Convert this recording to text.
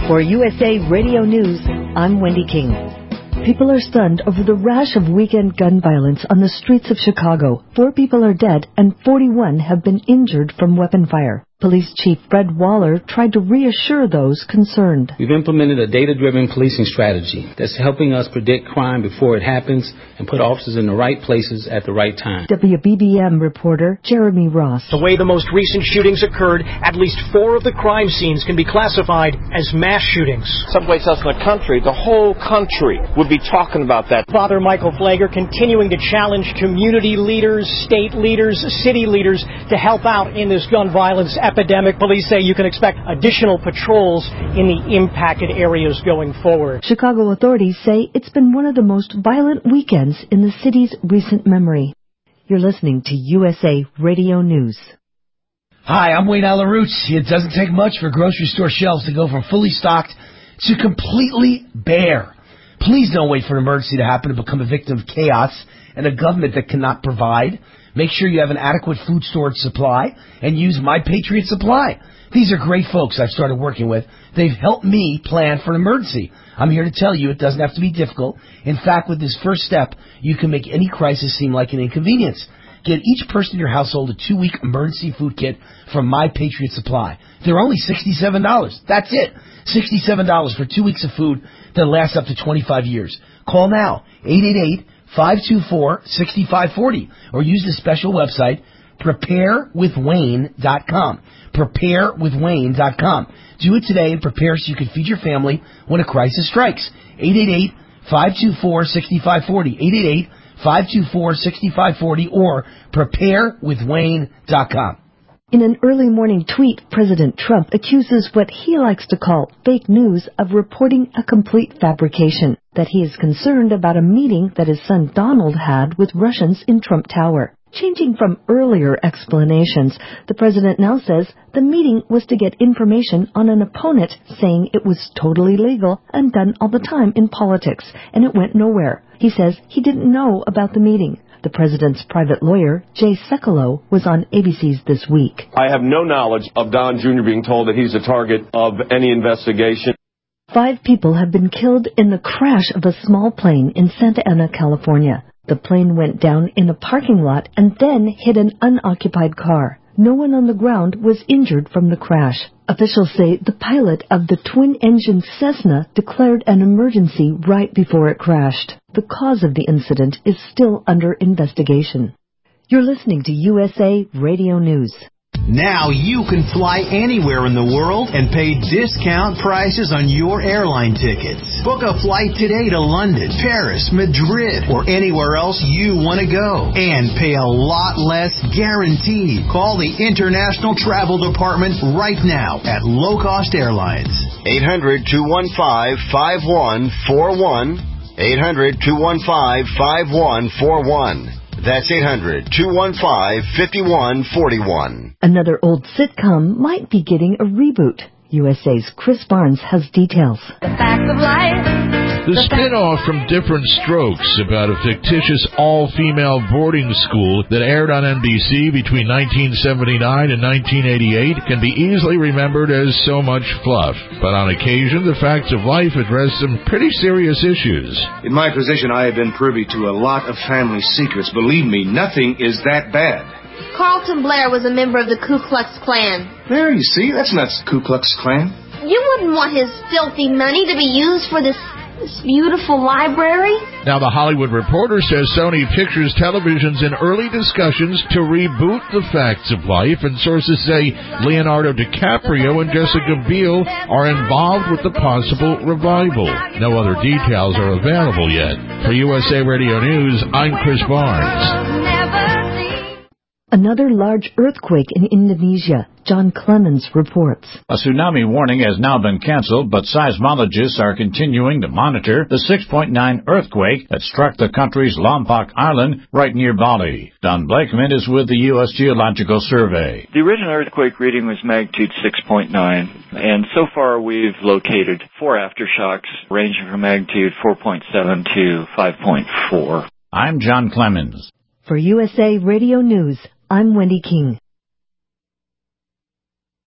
For USA Radio News, I'm Wendy King. People are stunned over the rash of weekend gun violence on the streets of Chicago. 4 people are dead and 41 have been injured from weapon fire. Police Chief Fred Waller tried to reassure those concerned. We've implemented a data-driven policing strategy that's helping us predict crime before it happens and put officers in the right places at the right time. WBBM reporter Jeremy Ross. The way the most recent shootings occurred, at least 4 of the crime scenes can be classified as mass shootings. Someplace else in the country, the whole country would be talking about that. Father Michael Flager continuing to challenge community leaders, state leaders, city leaders to help out in this gun violence epidemic. Police say you can expect additional patrols in the impacted areas going forward. Chicago authorities say it's been one of the most violent weekends in the city's recent memory. You're listening to USA Radio News. Hi, I'm Wayne Alarouche. It doesn't take much for grocery store shelves to go from fully stocked to completely bare. Please don't wait for an emergency to happen to become a victim of chaos and a government that cannot provide. Make sure you have an adequate food storage supply and use My Patriot Supply. These are great folks I've started working with. They've helped me plan for an emergency. I'm here to tell you it doesn't have to be difficult. In fact, with this first step, you can make any crisis seem like an inconvenience. Get each person in your household a 2-week emergency food kit from My Patriot Supply. They're only $67. That's it. $67 for 2 weeks of food that lasts up to 25 years. Call now, 888-524-6540, or use the special website, preparewithwayne.com. Preparewithwayne.com. Do it today and prepare so you can feed your family when a crisis strikes. 888-524-6540. 888-524-6540 or preparewithwayne.com. In an early morning tweet, President Trump accuses what he likes to call fake news of reporting a complete fabrication, that he is concerned about a meeting that his son Donald had with Russians in Trump Tower. Changing from earlier explanations, the president now says the meeting was to get information on an opponent, saying it was totally legal and done all the time in politics, and it went nowhere. He says he didn't know about the meeting. The president's private lawyer, Jay Sekulow, was on ABC's This Week. I have no knowledge of Don Jr. being told that he's a target of any investigation. 5 people have been killed in the crash of a small plane in Santa Ana, California. The plane went down in a parking lot and then hit an unoccupied car. No one on the ground was injured from the crash. Officials say the pilot of the twin-engine Cessna declared an emergency right before it crashed. The cause of the incident is still under investigation. You're listening to USA Radio News. Now you can fly anywhere in the world and pay discount prices on your airline tickets. Book a flight today to London, Paris, Madrid, or anywhere else you want to go. And pay a lot less guaranteed. Call the International Travel Department right now at Low Cost Airlines. 800-215-5141. 800-215-5141. That's 800-215-5141. Another old sitcom might be getting a reboot. USA's Chris Barnes has details. The Facts of Life. The spin-off from Different Strokes about a fictitious all-female boarding school that aired on NBC between 1979 and 1988 can be easily remembered as so much fluff. But on occasion, The Facts of Life address some pretty serious issues. In my position, I have been privy to a lot of family secrets. Believe me, nothing is that bad. Carlton Blair was a member of the Ku Klux Klan. There, you see, that's not Ku Klux Klan. You wouldn't want his filthy money to be used for this beautiful library? Now, The Hollywood Reporter says Sony Pictures Television's in early discussions to reboot The Facts of Life, and sources say Leonardo DiCaprio and Jessica Biel are involved with the possible revival. No other details are available yet. For USA Radio News, I'm Chris Barnes. Another large earthquake in Indonesia. John Clemens reports. A tsunami warning has now been canceled, but seismologists are continuing to monitor the 6.9 earthquake that struck the country's Lombok Island right near Bali. Don Blakeman is with the U.S. Geological Survey. The original earthquake reading was magnitude 6.9, and so far we've located 4 aftershocks ranging from magnitude 4.7 to 5.4. I'm John Clemens. For USA Radio News, I'm Wendy King.